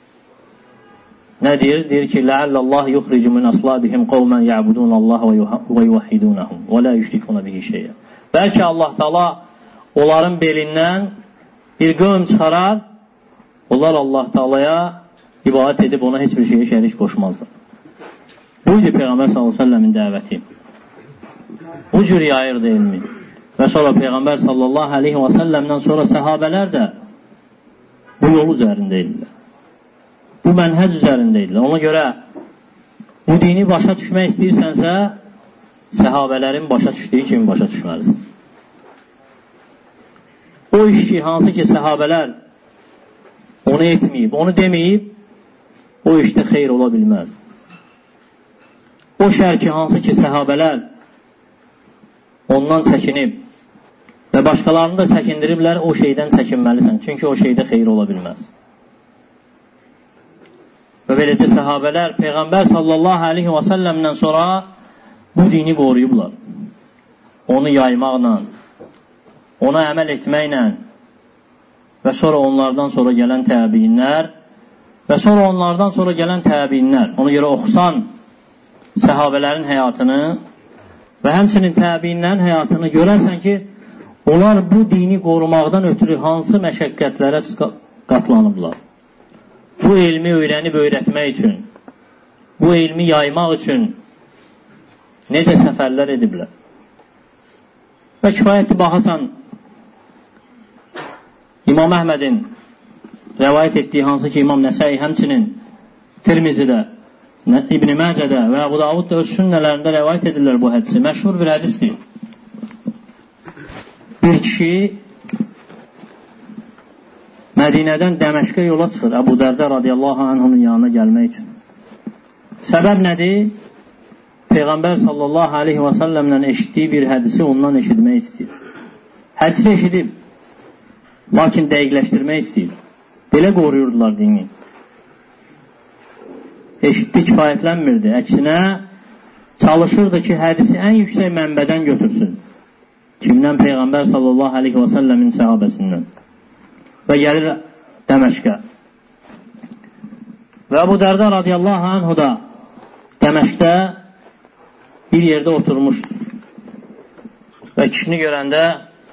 Nə deyir? Deyir ki, Ləallallah yuxricu min aslabihim qawman ya'budunallah və yuvahhidunahum və la yüşrikuna bihi şey'a. Bəlkə Allah Taala onların belindən bir qövm çıxarar, onlar Allah Taala'ya ibadət edib ona heç bir şeyə şərik qoşmazlar. Bu idi Peyğəmbər sallallahu əleyhi və səlləmin dəvəti. Bu cür yayırdı elmi. Və sonra Peyğəmbər sallallahu əleyhi və səlləmdən sonra səhabələr də bu yol üzərində idilər. Bu mənhəc üzərində idilər. Ona görə bu dini başa düşmək istəyirsənsə, səhabələrin başa düşdüyü kimi başa düşməlisən. O iş ki, hansı ki səhabələr onu etməyib, onu deməyib, o işdə xeyr ola bilməz. O şər ki, hansı ki səhabələr ondan çəkinib və başqalarını da çəkindiriblər, o şeydən çəkinməlisən. Çünki o şeydə xeyr ola bilməz. Və beləcə səhabələr Peyğəmbər sallallahu əleyhi və səlləmdən sonra bu dini qoruyublar. Onu yaymaqla, ona əməl etməklə və sonra onlardan sonra gələn təbiinlər və sonra onlardan sonra gələn təbiinlər. Ona görə oxusan səhabələrin həyatını və həmçinin təbiinlərin həyatını görərsən ki, onlar bu dini qorumaqdan ötürü hansı məşəqqətlərə qatlanıblar. Bu elmi öyrənib öyrətmək üçün, bu elmi yaymaq üçün necə səfərlər ediblər. Və kifayətli baxasan, İmam Əhmədin rəvayət etdiyi hansı ki, İmam Nəsai həmçinin Tirmizidə, İbn-i Məcədə və Əbu Davud da öz sünnələrində rəvayət edirlər bu hədisi. Məşhur bir hədisdir. Bir kişi Mədinədən Dəməşqə yola çıxır Əbu Dərdə radiyallahu anhunun yanına gəlmək üçün. Səbəb nədir? Peyğəmbər sallallahu aleyhi və səlləmlə eşitdiyi bir hədisi ondan eşitmək istəyir. Hədisi eşidib, lakin dəqiqləşdirmək istəyir. Belə qoruyurdular dini. Eşitdi, kifayətlənmirdi. Əksinə, çalışırdı ki, hədisi ən yüksək mənbədən götürsün. Kimdən? Peyğəmbər sallallahu aleyhi və səlləmin səhabəsindən. Və gəlir Dəməşqə. Və Əbu Dərdə radiyallahu anhu da Dəməşqdə bir yerdə oturmuşdur. Və kişini görəndə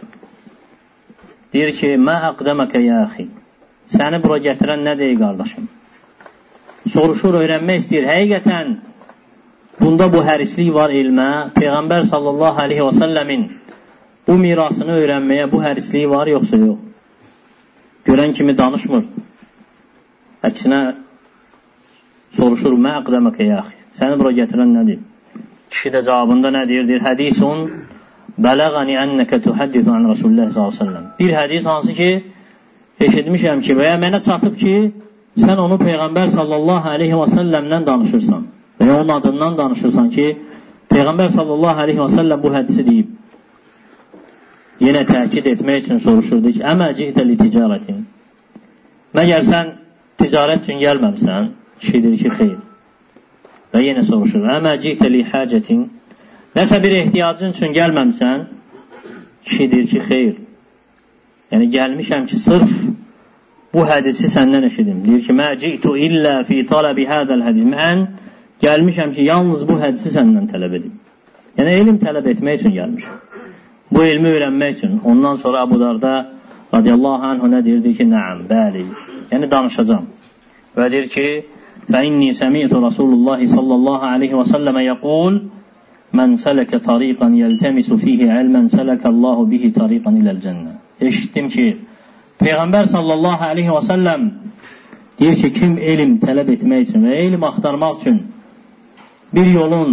deyir ki, mə əqdəməkə ya əxi, səni bura gətirən nə deyir qardaşım? Soruşur, öyrənmək istəyir. Həqiqətən bunda bu hərislik var elmə. Peyğəmbər sallallahu aleyhi və səlləmin bu mirasını öyrənməyə bu hərisliyi var, yoxsa yox? Görən kimi danışmır. Əksinə soruşur, mə əqdəməkə ya əxi, səni bura gətirən nədir? Kişi də cavabında nə deyir? Deyir, hədisun bələğəni ənəkə tuhəddithu ən Rasulullah sallallahu aleyhi və səlləm. Bir hədis hansı ki, eşitmişəm ki, və ya mənə çatıb ki, sən onu Peyğəmbər sallallahu aleyhi və səlləmdən danışırsan və ya onun adından danışırsan ki, Peyğəmbər sallallahu aleyhi və səlləm bu hədisi deyib. Yenə təkid etmək üçün soruşurdu ki, əmə cihtəli ticarətin. Məgər sən ticarət üçün gəlməmsən? Kişidir ki, xeyr. Və yenə soruşur, əmə cihtəli həcətin. Nəsə bir ehtiyacın üçün gəlməmsən? Kişidir ki, xeyr. Yəni, gəlmişəm ki, sırf bu hədisi səndən eşidim. Deyir ki, mə ci'tu illə fi tələbi hədəl hədis. Mən gəlmişəm ki, yalnız bu hədisi səndən tələb edim. Yəni, elm tələb etmək üçün gəlmişəm. Bu elmi öyrənmək üçün. Ondan sonra Əbu Dərdə radiyallahu anhu nə deyir? Deyir ki, nəam, bəli. Yəni, danışacam. Və deyir ki, فإني سمعت رسول الله صلى الله عليه وسلم يقول من سلك طريقا يلتمس فيه علما سلك الله به طريقا إلى الجنة. eşitdim ki, Peyğəmbər sallallahu aleyhi və səlləm deyir ki, kim elm tələb etmək üçün və elm axtarmaq üçün bir yolun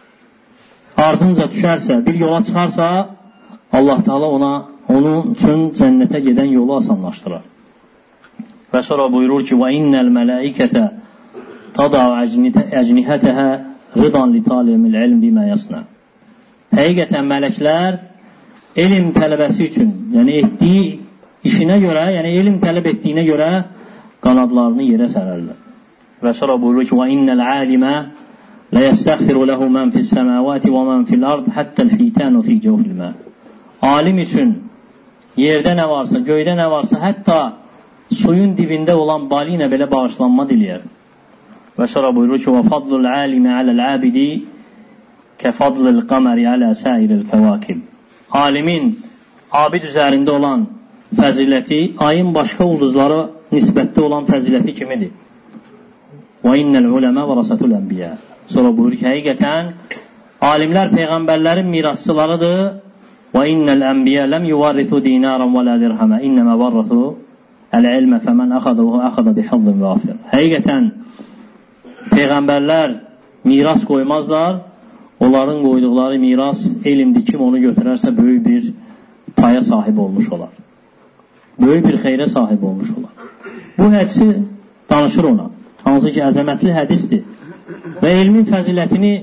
ardınca düşərsə, bir yola çıxarsa, Allah Teala ona onun üçün cənnətə gedən yolu asanlaşdırar. Və sonra buyurur ki, وَاِنَّ الْمَلَائِكَةَ تَضَعُ اَجْنِهَتَهَا رِضًا لِطَالِمِ الْعِلْمِ بِمَا يَصْنَعُ. Həqiqətən mələklər elm tələbəsi üçün, yəni etdiyi işinə görə, yəni elm tələb etdiyinə görə qanadlarını yerə sərərlər. Və sonra buyurur ki, وَاِنَّ الْعَالِمَ لَيَسْتَغْفِرُ لَهُ مَنْ فِي السَّمَاوَاتِ وَمَنْ فِي الْأَرْضِ حَتَّى الْفِيتَانُ فِي جَوْفِ الْمَاءِ. Alim üçün yerdə nə varsa, göydə nə varsa, hətta suyun dibində olan balinə belə bağışlanma diləyər. Və sonra buyurur ki, وَفَضْلُ الْعَالِمِ عَلَى الْعَابِدِ كَفَضْلِ الْقَمَرِ عَلَى سَائِرِ الْكَوَاكِبِ. Alimin abid üzərində olan fəziləti ayın başqa ulduzlara nisbətdə olan fəziləti kimidir? وَاِنَّ الْعُلَمَا وَرَسَةُ الْأَنْبِيَا. Sonra buyurur ki, həqiqətən alimlər peyğəmbərlərin mirasçılarıdır. وَاِنَّ الْأَنْبِيَا لَمْ يُوَرِّثُوا دِينَارًا وَلَا دِرْهَمًا اِنَّمَا وَرَّثُوا الْعِلْمَ فَمَنْ أَخَذَهُ أَخَذَ بِحَظٍّ وَافِرٍ. Həqiqətən peyğəmbərlər miras qoymazlar. Onların qoyduqları miras elmdir. Kim onu götürərsə böyük bir paya sahib olmuş olar. Böyük bir xeyrə sahib olmuş olar. Bu hədisi danışır ona. Hansı ki, əzəmətli hədisdir. Və elmin fəzilətini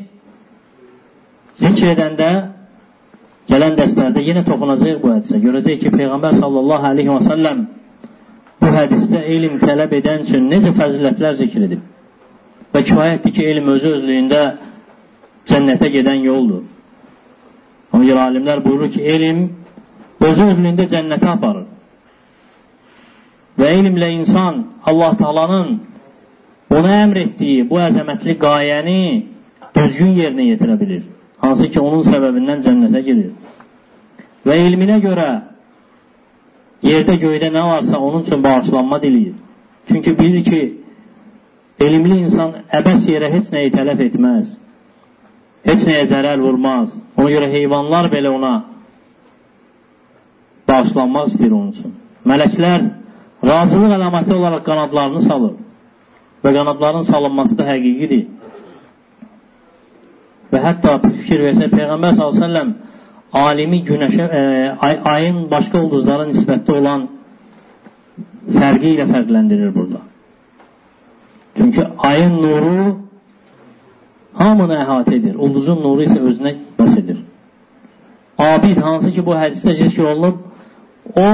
zikr edəndə gələn dərslərdə yenə toxunacaq bu hədisə. Görəcək ki, Peyğəmbər sallallahu aleyhi və səlləm bu hədisdə elm tələb edən üçün necə fəzilətlər zikr edib. Və kifayətdir ki, elm özü özlüyündə cənnətə gedən yoldur. Ona görə alimlər buyurur ki, elm özü özlüyündə cənnətə aparır. Və elmlə insan Allah Taala'nın ona əmr etdiyi bu əzəmətli qayəni düzgün yerinə yetirə bilir. Hansı ki, onun səbəbindən cənnətə gedir. Və ilminə görə yerdə göydə nə varsa onun üçün bağışlanma diləyir. Çünki bilir ki, elmli insan əbəs yerə heç nəyi tələf etməz. Heç nəyə zərər vurmaz. Ona görə heyvanlar belə ona bağışlanmaq istəyir onun üçün. Mələklər razılıq əlaməti olaraq qanadlarını salır. Və qanadların salınması da həqiqidir. Və hətta fikir versə, Peyğəmbər sallallahu əleyhi və səlləm alimi günəşə, e, ay, ayın başqa ulduzlara nisbətdə olan fərqi ilə fərqləndirir burada. Çünki ayın nuru hamını əhatə edir. Ulduzun nuru isə özünə bəs edir. Abid, hansı ki bu hədisdə zikr olunub, o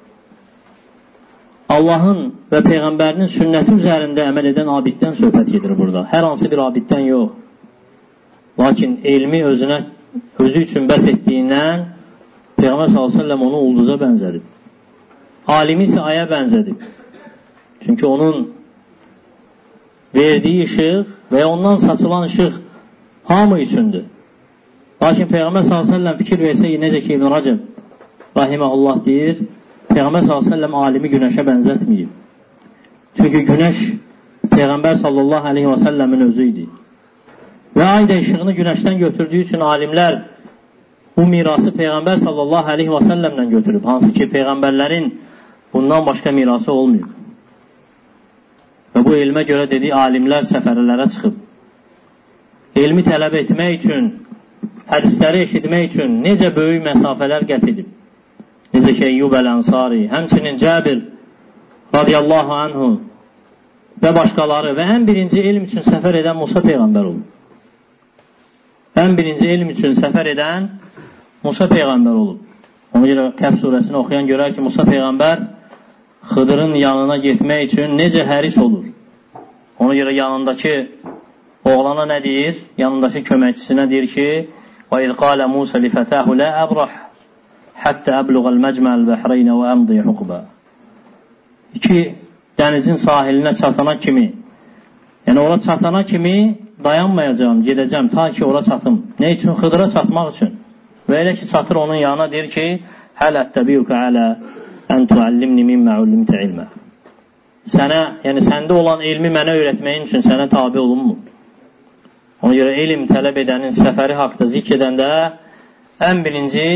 Allahın və Peyğəmbərinin sünnəti üzərində əməl edən abiddən söhbət gedir burada. Hər hansı bir abiddən yox. Lakin elmi özünə, özü üçün bəs etdiyindən Peyğəmbər sallallahu əleyhi və səlləm onu ulduza bənzədib. Alimi isə aya bənzədib. Çünki onun verdiyi işıq və ondan saçılan işıq hamı üçündür. Lakin Peyğəmbər sallallahu əleyhi və səlləm fikir versə, necə ki İbn Rəcəb rahiməhullah deyir, Peyğəmbər sallallahu əleyhi və səlləm alimi günəşə bənzətməyib. Çünki günəş Peyğəmbər sallallahu əleyhi və səlləmin özü idi. Və ay da işığını günəşdən götürdüyü üçün alimlər bu mirası Peyğəmbər sallallahu əleyhi və səlləmdən götürüb. Hansı ki, Peyğəmbərlərin bundan başqa mirası olmuyor. Və bu elmə görə dediyi alimlər səfərlərə çıxıb. Elmi tələb etmək üçün, hədisləri eşitmək üçün necə böyük məsafələr qət edib. Necə ki, Eyyub əl-Ənsari, həmçinin Cəbir radiyallahu anhu və başqaları və ən birinci elm üçün səfər edən Musa Peyğəmbər olub. Ən birinci elm üçün səfər edən Musa Peyğəmbər olub. Ona görə Kəhf surəsini oxuyan görər ki, Musa Peyğəmbər Xıdırın yanına getmək üçün necə həris olur. Ona görə yanındakı oğlana nə deyir? Yanındakı köməkçisinə deyir ki, وَاِذْ قَالَ مُوسَى لِفَتَاهُ لَا أَبْرَحْ حَتَّى أَبْلُغَ الْمَجْمَعَ الْبَحْرَيْنَ وَأَمْضِي حُقْبًا. İki dənizin sahilinə çatana kimi, yəni ora çatana kimi dayanmayacağım, gedəcəm, ta ki ora çatım. Nə üçün? Xıdıra çatmaq üçün. Və elə ki çatır onun yanına deyir ki, həl ətəbiyuka alə ən tuallimni mimmə ullimtə ilmə. Sənə, yəni səndə olan elmi mənə öyrətməyin üçün sənə tabi olunmur. Ona görə elm tələb edənin səfəri haqda zikr edəndə ən birinci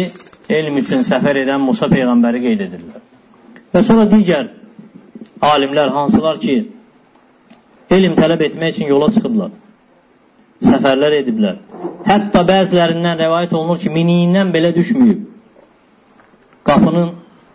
elm üçün səfər edən Musa Peyğəmbəri qeyd edirlər. Və sonra digər alimlər, hansılar ki, elm tələb etmək üçün yola çıxıblar, səfərlər ediblər. Hətta bəzilərindən rəvayət olunur ki, miniyindən belə düşməyib. Qapının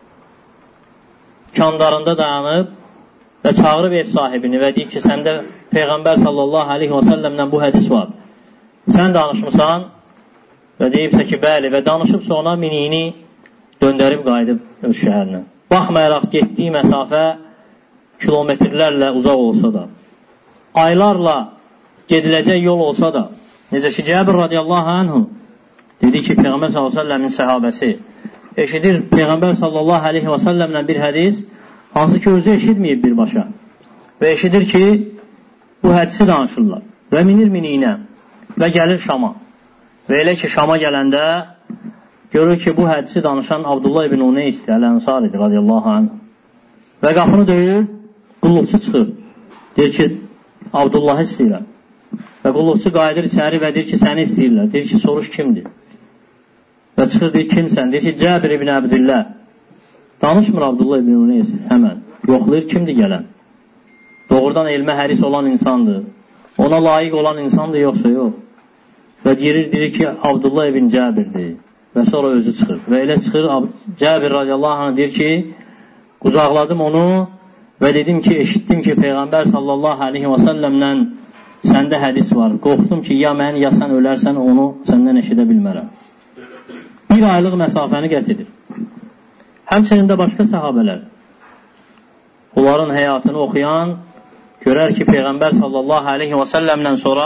kandarında dayanıb və çağırıb ev sahibini və deyib ki, səndə Peyğəmbər sallallahu aleyhi və səlləmdən bu hədis var. Sən danışmısan və deyibsə ki, bəli, və danışıb sonra miniyini döndərib qayıdıb öz şəhərinə. Baxmayaraq getdiyi məsafə kilometrlərlə uzaq olsa da, aylarla gediləcək yol olsa da, necə ki, Cəbir radiyallahu anhu dedi ki, Peyğəmbər sallallahu aleyhi və səlləmin səhabəsi eşidir Peyğəmbər sallallahu aleyhi və səlləmlə bir hədis, hansı ki, özü eşitməyib birbaşa və eşidir ki, bu hədisi danışırlar və minir miniyinə və gəlir Şama və elə ki, Şama gələndə görür ki, bu hədisi danışan Abdullah ibn Uneysdir, Əl-Ənsar idi radiyallahu anh və qapını döyür, qulluqçu çıxır, deyir ki, Abdullahı istəyirlər və qulluqçu qayıdır içəri və deyir ki, səni istəyirlər, deyir ki, soruş kimdir və çıxır, deyir, kimsən, deyir ki, Cəbir ibn Əbdillah. Danışmır Abdullah ibn Uneys həmən, yoxlayır, kimdir gələn, doğrudan elmə həris olan insandır, ona layiq olan insandır, yoxsa yox və deyir, deyir ki, Abdullah ibn Cəbirdir və sonra özü çıxır və elə çıxır, Cəbir radiyallahu anh deyir ki, qucaqladım onu və dedim ki, eşitdim ki, Peyğəmbər sallallahu aleyhi və səlləmlə səndə hədis var, qorxdum ki, ya mən, ya sən ölərsən, onu səndən eşidə bilmərəm. Bir aylıq məsafəni qət edir. Həmçinin də başqa səhabələr, onların həyatını oxuyan, görər ki, Peyğəmbər sallallahu aleyhi və səlləmdən sonra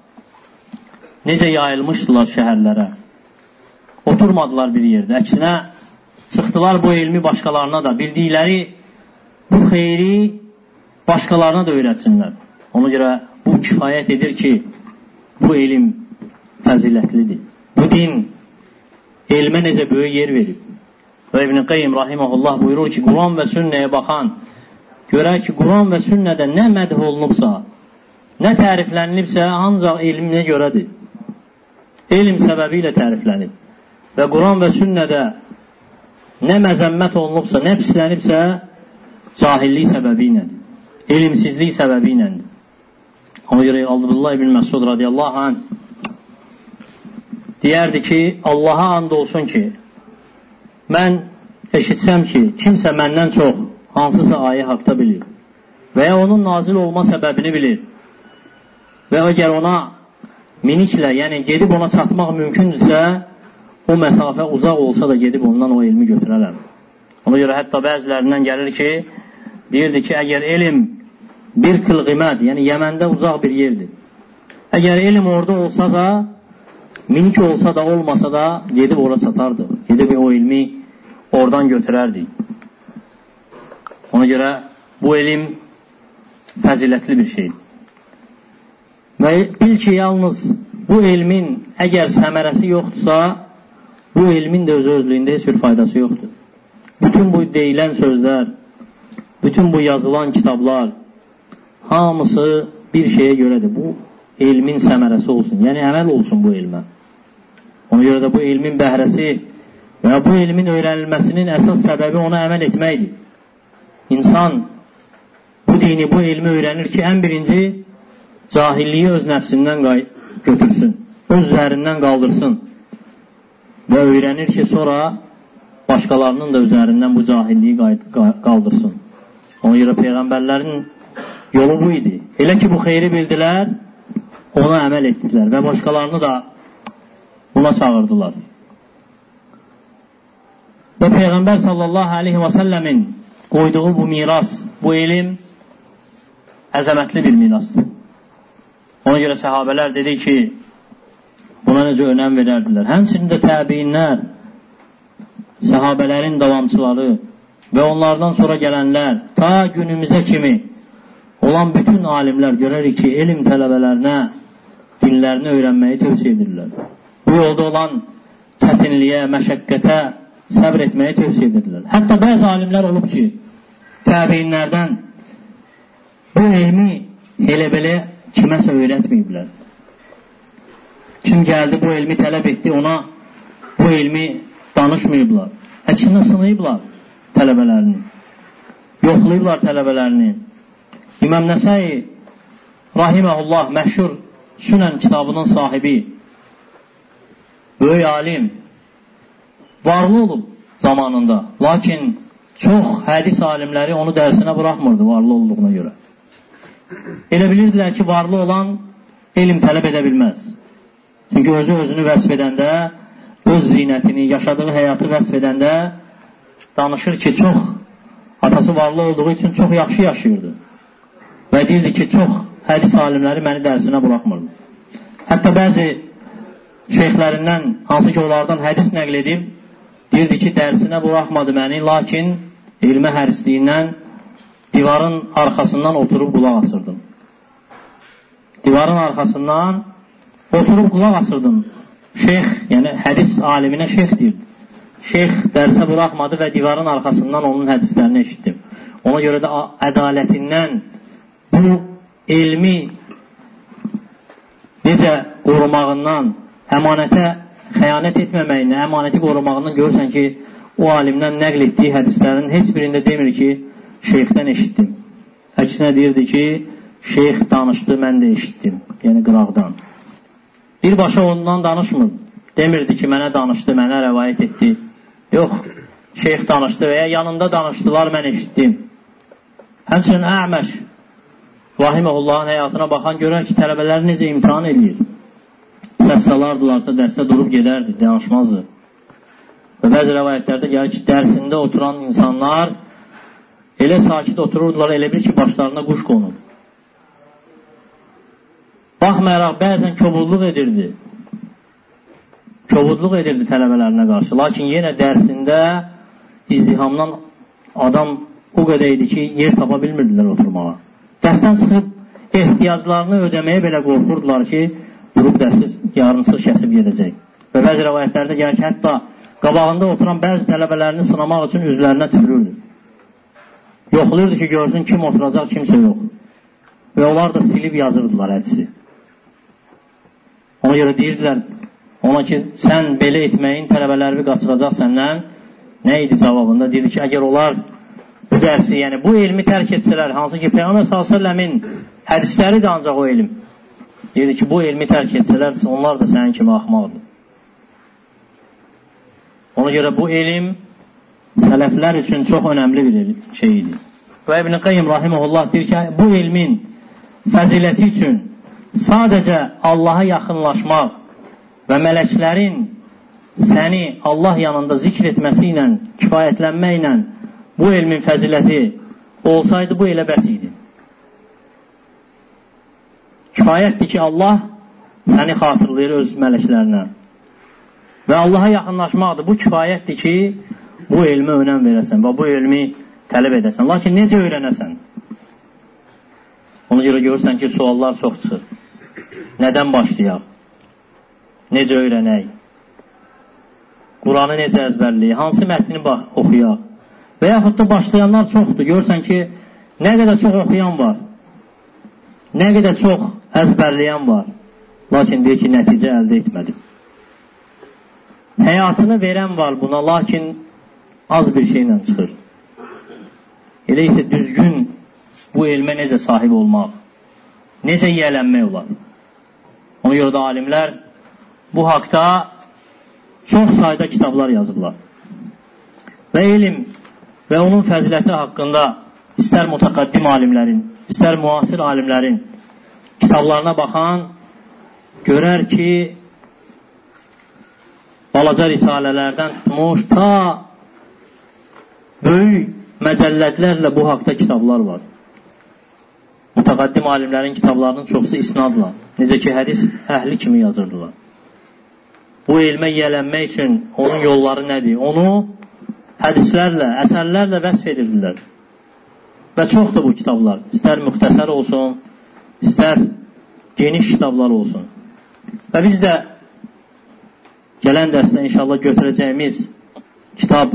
necə yayılmışdılar şəhərlərə. Oturmadılar bir yerdə. Əksinə, çıxdılar bu elmi başqalarına da, bildikləri bu xeyri başqalarına da öyrətsinlər. Ona görə bu kifayət edir ki, bu elm fəzilətlidir. Bu din elmə necə böyük yer verib. Və İbn-i Qeym rahiməhullah buyurur ki, Quran və sünnəyə baxan, görər ki, Quran və sünnədə nə mədh olunubsa, nə təriflənilibsə, ancaq elminə görədir. Elm səbəbi ilə təriflənib. Və Quran və sünnədə nə məzəmmət olunubsa, nə pislənibsə, cahillik səbəbi iləndir. Elmsizlik səbəbi iləndir. Ona görə Abdullah ibn Məsud radiyallahu anh deyərdi ki, Allaha and olsun ki, mən eşitsəm ki, kimsə məndən çox hansısa ayə haqda bilir və ya onun nazil olma səbəbini bilir və əgər ona miniklə, yəni gedib ona çatmaq mümkündürsə, o məsafə uzaq olsa da gedib ondan o elmi götürərəm. Ona görə hətta bəzilərindən gəlir ki, deyirdi ki, əgər elm bir qılqiməd, yəni Yəməndə uzaq bir yerdir. Əgər elm orada olsa da, minik olsa da, olmasa da, gedib ora çatardı. Gedib o ilmi oradan götürərdi. Ona görə bu elm fəzilətli bir şeydir. Və bil ki, yalnız bu elmin əgər səmərəsi yoxdursa, bu elmin də öz özlüyündə heç bir faydası yoxdur. Bütün bu deyilən sözlər, bütün bu yazılan kitablar, hamısı bir şeyə görədir. Bu elmin səmərəsi olsun, yəni əməl olsun bu elmə. Ona görə də bu elmin bəhrəsi və bu elmin öyrənilməsinin əsas səbəbi ona əməl etməkdir. İnsan bu dini, bu elmi öyrənir ki, ən birinci cahilliyi öz nəfsindən götürsün, öz üzərindən qaldırsın və öyrənir ki, sonra başqalarının da üzərindən bu cahilliyi qaldırsın. Ona görə Peyğəmbərlərin yolu bu idi. Elə ki, bu xeyri bildilər, ona əməl etdilər və başqalarını da buna çağırdılar. Və Peyğəmbər sallallahu aleyhi və səlləmin qoyduğu bu miras, bu elm əzəmətli bir mirasdır. Ona görə səhabələr dedi ki, buna necə önəm verərdilər. Həmçinin də təbiinlər, səhabələrin davamçıları və onlardan sonra gələnlər, ta günümüzə kimi olan bütün alimlər görərik ki, elm tələbələrinə dinlərini öyrənməyi tövsiyə edirlər. Bu yolda olan çətinliyə, məşəqqətə səbr etməyi tövsiyə edirlər. Hətta bəzi alimlər olub ki, təbiinlərdən bu elmi elə belə kiməsə öyrətməyiblər. Kim gəldi, bu elmi tələb etdi, ona bu elmi danışmayıblar. Əksinə sınayıblar tələbələrini. Yoxlayıblar tələbələrini. İmam Nəsai rahiməhullah məşhur Sünən kitabının sahibi, böyük alim, varlı olub zamanında. Lakin çox hədis alimləri onu dərsinə buraxmırdı varlı olduğuna görə. Elə bilirdilər ki, varlı olan elm tələb edə bilməz. Çünki özü özünü vəsf edəndə, öz zinətini, yaşadığı həyatı vəsf edəndə danışır ki, çox atası varlı olduğu üçün çox yaxşı yaşayırdı. Və deyirdi ki, çox hədis alimləri məni dərsinə buraxmırdı. Hətta bəzi şeyxlərindən, hansı ki onlardan hədis nəql edib, deyirdi ki, dərsinə buraxmadı məni, lakin elmə hərisliyindən divarın arxasından oturub qulaq asırdım. Divarın arxasından oturub qulaq asırdım. Şeyx, yəni hədis aliminə şeyx deyirdi. Şeyx dərsə buraxmadı və divarın arxasından onun hədislərini eşitdim. Ona görə də ədalətindən bu elmi necə qorumağından, əmanətə xəyanət etməməyindən, əmanəti qorumağından görürsən ki, o alimdən nəql etdiyi hədislərin heç birində demir ki, şeyxdən eşitdim. Əksinə deyirdi ki, şeyx danışdı, mən də eşitdim. Yəni qıraqdan. Birbaşa ondan danışmır. Demirdi ki, mənə danışdı, mənə rəvayət etdi. Yox, şeyx danışdı və ya yanında danışdılar, mən eşitdim. Həmçinin Əməş rahiməhullahın həyatına baxan görər ki, tələbələri necə imtihan edir. Səs salardılarsa dərsdə durub gedərdi, danışmazdı. Və bəzi rəvayətlərdə gəlir ki, dərsində oturan insanlar elə sakit otururdular, elə bir ki, başlarına quş qonur. Baxmayaraq, bəzən kobudluq edirdi. Kobudluq edirdi tələbələrinə qarşı. Lakin yenə dərsində izdihamdan adam o qədər idi ki, yer tapa bilmirdilər oturmağa. Dərsdən çıxıb ehtiyaclarını ödəməyə belə qorxurdular ki, durub dərsiz yarımsız kəsib gedəcək. Və bəzi rəvayətlərdə gəlir ki, hətta qabağında oturan bəzi tələbələrini sınamaq üçün üzlərinə tüpürürdü. Yoxlayırdı ki, görsün kim oturacaq, kimsə yox. Və onlar da silib yazırdılar hədisi. Ona görə deyirdilər ona ki, sən belə etməyin, tələbələri qaçıracaq səndən. Nə idi cavabında? Deyirdi ki, əgər onlar bu dərsi, yəni bu elmi tərk etsələr, hansı ki, Peyğəmbər sallallahu əleyhi və səlləmin hədisləri də ancaq o elm. Deyirdi ki, bu elmi tərk etsələr, onlar da sənin kimi axmaqdır. Ona görə bu elm sələflər üçün çox önəmli bir şeydir. Və İbn Qayyim rahimehullah deyir ki, bu elmin fəziləti üçün sadəcə Allaha yaxınlaşmaq və mələklərin səni Allah yanında zikr etməsi ilə, kifayətlənməklə bu elmin fəziləti olsaydı, bu elə bəs idi. Kifayətdir ki, Allah səni xatırlayır öz mələklərinə. Və Allaha yaxınlaşmaqdır. Bu kifayətdir ki, bu elmə önəm verəsən və bu elmi tələb edəsən. Lakin necə öyrənəsən? Ona görə görürsən ki, suallar çox çıxır. Nədən başlayaq? Necə öyrənək? Quranı necə əzbərləyək? Hansı mətni oxuyaq? Və yaxud da başlayanlar çoxdur. Görürsən ki, nə qədər çox oxuyan var, nə qədər çox əzbərləyən var. Lakin deyir ki, nəticə əldə etmədi. Həyatını verən var buna, lakin az bir şeylə çıxır. Elə isə düzgün bu elmə necə sahib olmaq, necə yiyələnmək olar. Ona görə də alimlər bu haqda çox sayda kitablar yazıblar. Və elm və onun fəziləti haqqında istər mütəqaddim alimlərin, istər müasir alimlərin kitablarına baxan görər ki, balaca risalələrdən tutmuş ta böyük məcəllətlərlə bu haqda kitablar var. Mütəqaddim alimlərin kitablarının çoxsu isnadla, necə ki, hədis əhli kimi yazırdılar. Bu elmə yiyələnmək üçün onun yolları nədir? Onu hədislərlə, əsərlərlə vəsf edirdilər. Və çoxdur bu kitablar. İstər müxtəsər olsun, istər geniş kitablar olsun. Və biz də gələn dərsdə inşallah götürəcəyimiz kitab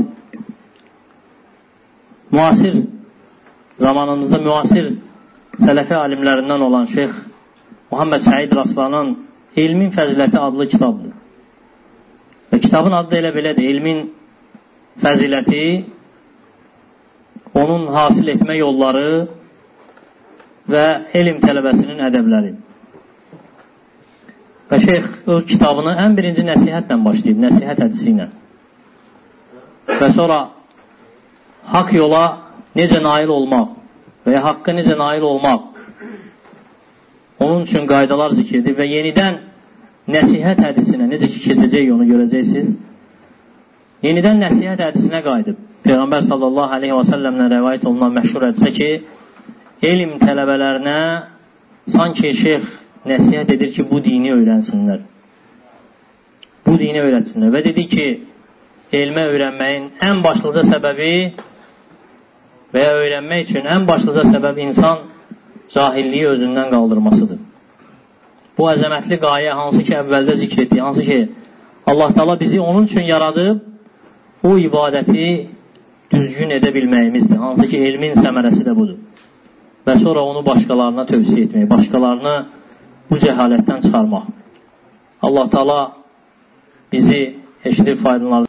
müasir zamanımızda müasir sələfi alimlərindən olan Şeyx Muhammed Səid Raslanın İlmin Fəziləti adlı kitabdır. Və Kitabın adı da elə belədir. Elmin fəziləti, onun hasil etmə yolları və elm tələbəsinin ədəbləri. Və şeyx öz kitabını ən birinci nəsihətlə başlayıb, nəsihət hədisi ilə. Və sonra haqq yola necə nail olmaq və ya haqqa necə nail olmaq, onun üçün qaydalar zikr edib və yenidən nəsihət hədisinə, necə ki keçəcək onu görəcəksiniz, yenidən nəsihət hədisinə qayıdıb. Peyğəmbər sallallahu aleyhi və səlləmlə rəvayət olunan məşhur hədisə ki, elm tələbələrinə sanki şeyx nəsihət edir ki, bu dini öyrənsinlər. Bu dini öyrətsinlər. Və dedi ki, elmə öyrənməyin ən başlıca səbəbi və ya öyrənmək üçün ən başlıca səbəb insan cahilliyi özündən qaldırmasıdır. Bu əzəmətli qayə hansı ki əvvəldə zikr etdik, hansı ki Allah Teala bizi onun üçün yaradıb, o ibadəti düzgün edə bilməyimizdir. Hansı ki elmin səmərəsi də budur. Və sonra onu başqalarına tövsiyə etmək, başqalarını bu cəhalətdən çıxarmaq. Allah Teala bizi eşidib faydalanır.